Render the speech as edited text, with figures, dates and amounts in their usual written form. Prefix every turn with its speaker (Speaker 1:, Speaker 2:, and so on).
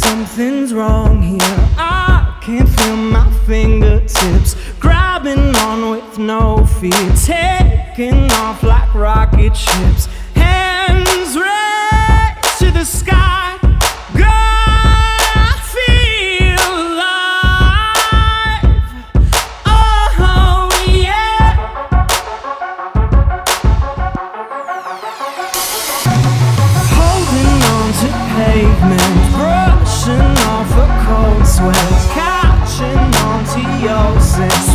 Speaker 1: Something's wrong here. I can't feel my fingertips grabbing on with no fear, taking off like rocket ships. Hands raised to the sky. God, I feel alive. Oh yeah. Holding on to pavement, brushing off a cold sweat, catching on to your sense.